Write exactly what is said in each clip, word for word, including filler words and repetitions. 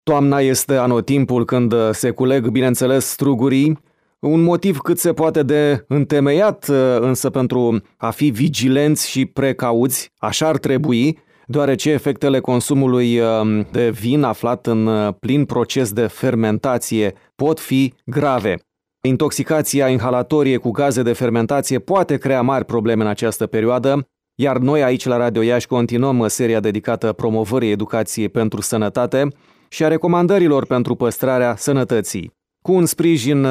Toamna este anotimpul când se culeg, bineînțeles, strugurii, un motiv cât se poate de întemeiat, însă pentru a fi vigilenți și precauți, așa ar trebui, deoarece efectele consumului de vin aflat în plin proces de fermentație pot fi grave. Intoxicația inhalatorie cu gaze de fermentație poate crea mari probleme în această perioadă, iar noi aici la Radio Iași continuăm seria dedicată promovării educației pentru sănătate și a recomandărilor pentru păstrarea sănătății, cu un sprijin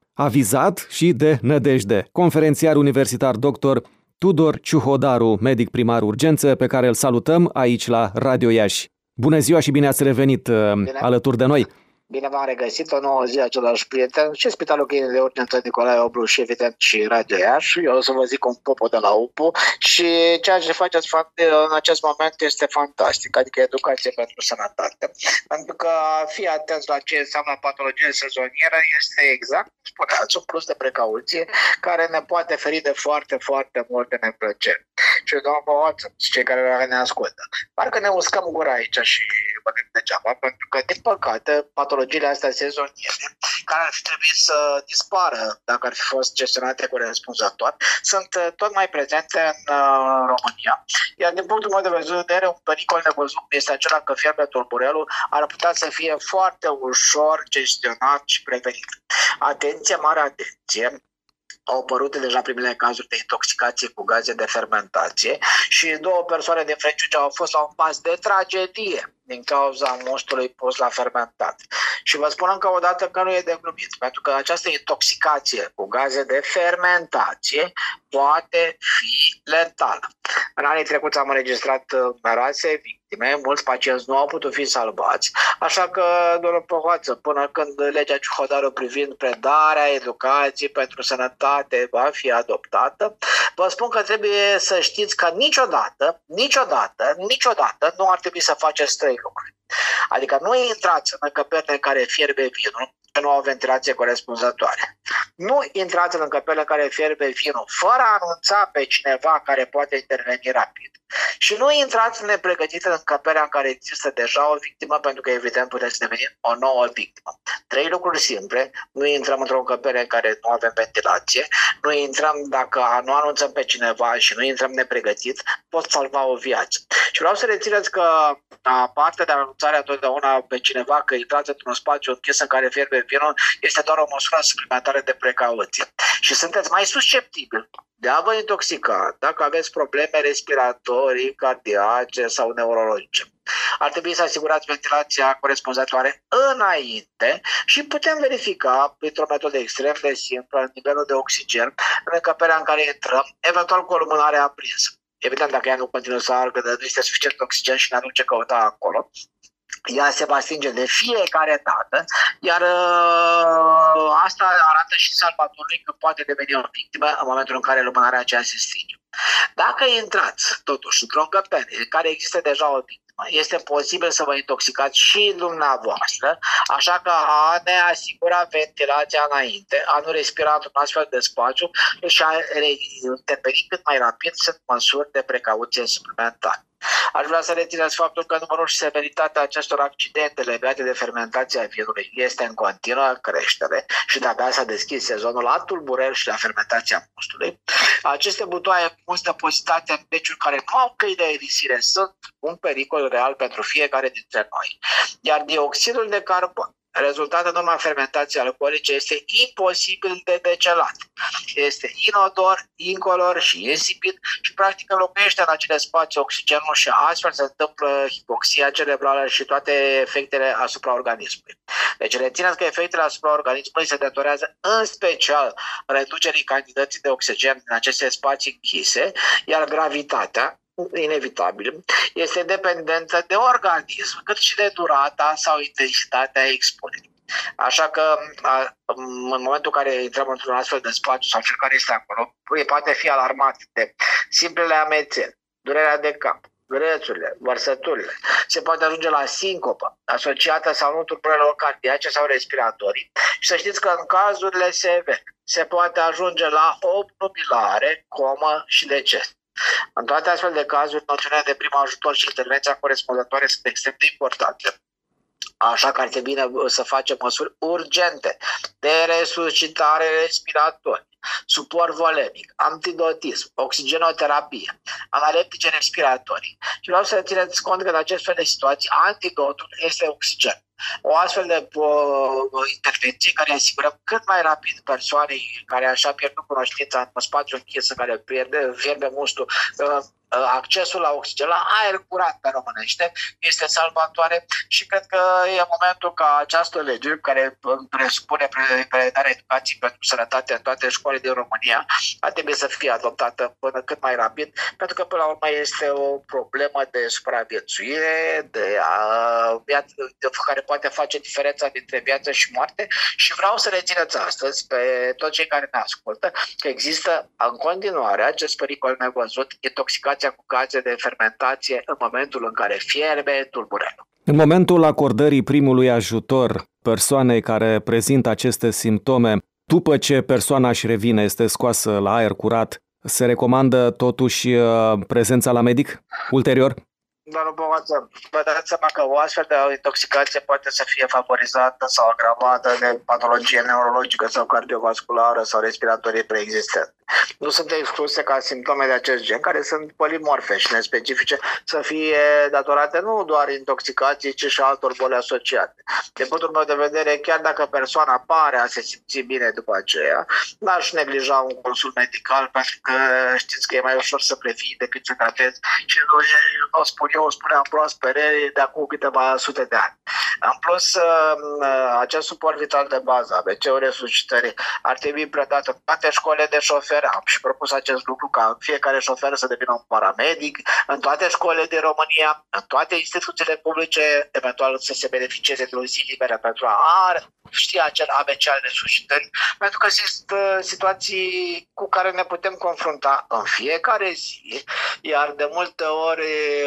avizat și de nădejde. Conferențiar universitar doctor Tudor Ciuhodaru, medic primar urgență, pe care îl salutăm aici la Radio Iași. Bună ziua și bine ați revenit bine. alături de noi! Bine v-am regăsit, o nouă zi, același prieten și Spitalul Clinic de Urgență Nicolae Oblu și evident și Radio Iași. Eu o să vă zic un popo de la U P U și ceea ce faceți în acest moment este fantastic, adică educație pentru sănătate. Pentru că fi atenți la ce înseamnă patologie sezonieră este exact, spuneați, un plus de precauție care ne poate feri de foarte, foarte multe neplăceri. Și doamna Watson, cei care ne ascultă, parcă ne uscăm gura aici și vorbim degeaba, pentru că, din păcate, patologiile astea sezoniere, care ar fi trebuit să dispară dacă ar fi fost gestionate corespunzător, sunt tot mai prezente în uh, România. Iar din punctul meu de vedere, un pericol nevăzut este acela că fierbea tulburelul ar putea să fie foarte ușor gestionat și prevenit. Atenție, mare atenție! Au apărut deja primele cazuri de intoxicație cu gaze de fermentație și două persoane din Frăciuge au fost la un pas de tragedie din cauza mustului pus la fermentat. Și vă spun încă o dată că nu e de glumit, pentru că această intoxicație cu gaze de fermentație poate fi letală. În anii trecuți am înregistrat numeroase victime, mulți pacienți nu au putut fi salvați, așa că, domnul Pohoață, până când legea Ciuhodaru privind predarea educației pentru sănătate va fi adoptată, vă spun că trebuie să știți că niciodată, niciodată, niciodată nu ar trebui să faceți trei lucruri. Adică nu intrați în încăperile în care fierbe vinul, că nu au ventilație corespunzătoare. Nu intrați în încăperile în care fierbe vinul fără a anunța pe cineva care poate interveni rapid. Și nu intrați nepregătit în încăperea în care există deja o victimă, pentru că evident puteți deveni o nouă victimă. Trei lucruri simple: nu intrăm într-o încăpere în care nu avem ventilație, nu intrăm dacă nu anunțăm pe cineva și nu intrăm nepregătit, pot salva o viață. Și vreau să rețineți că aparte de anunțarea totdeauna pe cineva că intrați într-un spațiu închis în care fierbe vinul, este doar o măsură suplimentară de precauție. Și sunteți mai susceptibili de a vă intoxica dacă aveți probleme respiratorii, cardiace sau neurologice. Ar trebui să asigurați ventilația corespunzătoare înainte și putem verifica, printr-o metodă extrem de simplă, nivelul de oxigen în încăperea în care intrăm, eventual cu o lumânare aprinsă. Evident, dacă ea nu continuă să ardă, nu este suficient oxigen și ne aduce căuta acolo, ea se va stinge de fiecare dată, iar uh, asta arată și salvatorului că poate deveni o victimă în momentul în care lumânarea aceea se stinge. Dacă intrați totuși într-o încăpere în care există deja o victimă, este posibil să vă intoxicați și dumneavoastră, așa că a ne asigura ventilația înainte, a nu respira într-un astfel de spațiu și a interveni cât mai rapid sunt măsuri de precauție suplimentare. Aș vrea să rețineți faptul că numărul și severitatea acestor accidente legate de fermentația vinului este în continuă creștere și de-abia s-a deschis sezonul la tulburel și la fermentația mustului. Aceste butoaie must depozitate în beciuri care nu au căi de aerisire sunt un pericol real pentru fiecare dintre noi. Iar dioxidul de carbon rezultat în urma fermentației alcoolice este imposibil de decelat. Este inodor, incolor și insipid și practic înlocuiește în acele spații oxigenul și astfel se întâmplă hipoxia cerebrală și toate efectele asupra organismului. Deci rețineți că efectele asupra organismului se datorează în special reducerii cantității de oxigen în aceste spații închise, iar gravitatea inevitabil, este dependentă de organism, cât și de durata sau intensitatea expunerii. Așa că în momentul în care intrăm într-un astfel de spațiu sau cel care este acolo, poate fi alarmat de simplele amețeli, durerea de cap, grețurile, vărsăturile. Se poate ajunge la sincopă, asociată sau nu tulburărilor cardiace sau respiratorii. Și să știți că în cazurile severe se poate ajunge la obnubilare, comă și deces. În toate astfel de cazuri, noțiunea de prim ajutor și intervenția corespunzătoare sunt extrem de importante. Așa că ar trebui să facem măsuri urgente de resuscitare respiratorie, suport volemic, antidotism, oxigenoterapie, analeptice respiratorii. Și vreau să țineți cont că în acest fel de situații antidotul este oxigen. O astfel de uh, intervenție care asigură cât mai rapid persoanei care așa pierdut cunoștința în spațiu închis, în care pierde, pierde mustul, uh, accesul la oxigen, la aer curat pe românește, este salvatoare și cred că e momentul ca această lege, care presupune predarea educației pentru sănătate în toate școlile din România, ar trebui să fie adoptată până cât mai rapid, pentru că până la urmă este o problemă de supraviețuire, de a, viață, de, care poate face diferența dintre viață și moarte și vreau să rețineți astăzi pe toți cei care ne ascultă că există în continuare acest pericol nevăzut, intoxicație cu gaze de fermentație în momentul în care fierbe tulburelul. În momentul acordării primului ajutor persoanei care prezintă aceste simptome, după ce persoana își revine, este scoasă la aer curat, se recomandă totuși prezența la medic ulterior? Dar nu poate, vă dați seama că o astfel de intoxicație poate să fie favorizată sau agravată de patologie neurologică sau cardiovasculară sau respiratorie preexistente. Nu sunt excluse ca simptome de acest gen, care sunt polimorfe și nespecifice, să fie datorate nu doar intoxicației, ci și altor boli asociate. Din punctul meu de vedere, chiar dacă persoana pare a se simți bine după aceea, n-aș neglija un consult medical, pentru că știți că e mai ușor să previi decât să tratezi și nu, e, nu spun eu, o spuneam proaspere de acum câteva sute de ani. În plus, acest suport vital de bază, A B C-ul resuscitării, ar trebui predat în toate școlile de șoferi. Am și propus acest lucru ca fiecare șofer să devină un paramedic în toate școlile din România, în toate instituțiile publice, eventual să se beneficieze de o zi liberă pentru a ști acel A B C al resuscitării, pentru că sunt situații cu care ne putem confrunta în fiecare zi, iar de multe ori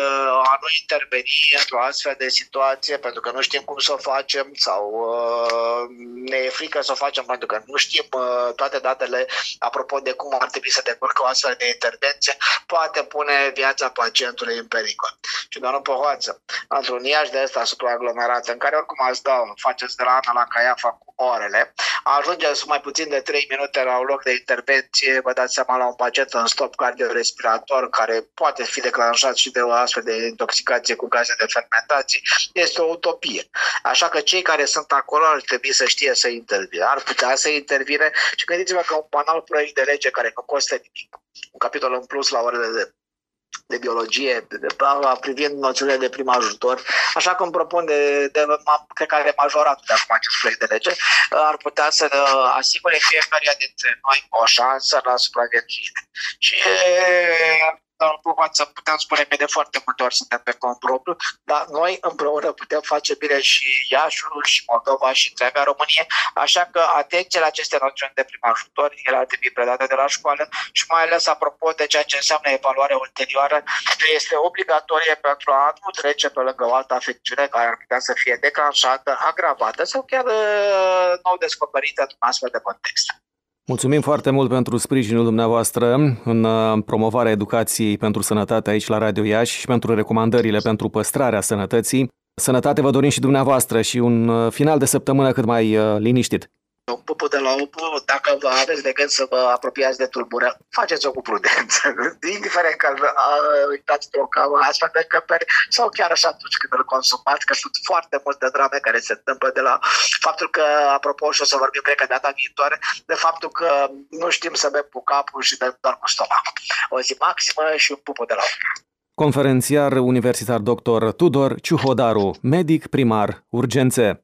a nu interveni într-o astfel de situație pentru că nu știm cum să o facem sau ne e frică să o facem pentru că nu știm toate datele apropo de cum ar trebui să decurcă o astfel de intervenție, poate pune viața pacientului în pericol. Și doamnă Pohoață, într-un Iași de ăsta supraaglomerat, în care oricum ați dau, faceți de la Ana la Caiafa cu orele, ajungeți mai puțin de trei minute la un loc de intervenție, vă dați seama la un pacient în stop cardiorespirator care poate fi declanșat și de o astfel de intoxicație cu gaze de fermentație, este o utopie. Așa că cei care sunt acolo ar trebui să știe să intervină, ar putea să intervine și gândiți-vă că un banal proiect de lege care nu costă nimic, un capitol în plus la orele de de biologie, de, de, privind noțiunile de prim ajutor, așa cum propun de, de cred că are majoratul de acum acest proiect de lege, ar putea să asigure fiecare dintre noi o șansă la supraviețuire. Și să putem spune că de foarte multe ori suntem pe cont propriu, dar noi împreună putem face bine și Iașul, și Moldova, și întreaga Românie, așa că atenție la aceste noțiuni de prim ajutor, ele ar trebui predate de la școală și mai ales apropo de ceea ce înseamnă evaluarea ulterioară, este obligatorie pentru a nu trece pe lângă o altă afecțiune care ar putea să fie declanșată, agravată sau chiar nou descoperită într-un astfel de context. Mulțumim foarte mult pentru sprijinul dumneavoastră în promovarea educației pentru sănătate aici la Radio Iași și pentru recomandările pentru păstrarea sănătății. Sănătate vă dorim și dumneavoastră și un final de săptămână cât mai liniștit. Un pupu de la upu, dacă vă aveți de gând să vă apropiați de tulbură, faceți-o cu prudență, indiferent că uitați o cavă astfel de încăperi sau chiar așa atunci când îl consumați, că sunt foarte multe drame care se întâmplă de la faptul că, apropo, și o să vorbim, cred că data viitoare, de faptul că nu știm să bem cu capul și bem doar cu stomacul. O zi maximă și un pupu de la upu. Conferențiar universitar doctor Tudor Ciuhodaru, medic primar urgențe.